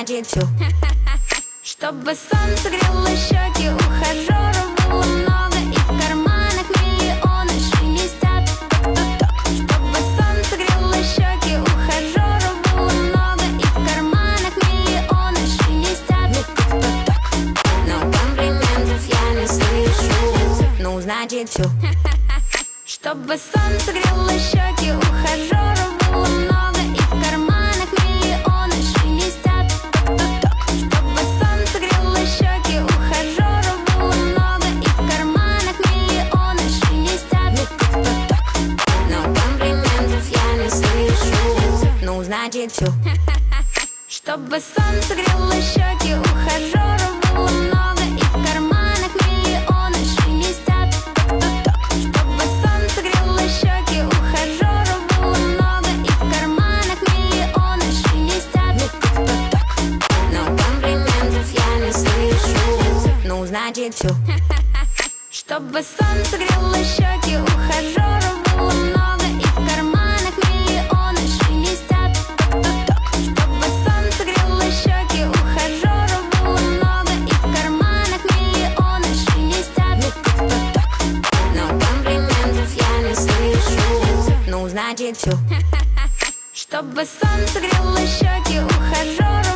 значит всю. Чтобы солнце грело щеки, ухажеров было много, и в карманах миллионы шелестят. Чтобы солнце грело щеки, ухажеров было много, и в карманах миллионы шелестят. Ну как-то так. Но комплиментов я не слышу. Ну значит всю. Чтобы солнце грело щеки, ухажеров было много, и в карманах миллионы шелестят. Чтобы солнце грело щеки, ухажеров было много, и в карманах миллионы шелестят. Ну как-то так. Но комплиментов я не слышу. Ну значит всю. Чтобы солнце грело щеки, ухажеров было много, и в карманах миллионы шелестят. Чтобы солнце грело щеки, ухажеров было много, и в карманах миллионы шелестят. Ну как-то так. Но комплиментов я не слышу. Ну значит всю. Чтобы солнце грело щеки, ухажеров было много, и в карманах миллионы шелестят. Чтобы солнце грело щеки, ухажеров было много, и в карманах миллионы шелестят. Ну как-то так. Но комплиментов я не слышу. Ну значит всю. Чтобы солнце грело щеки, ухажеров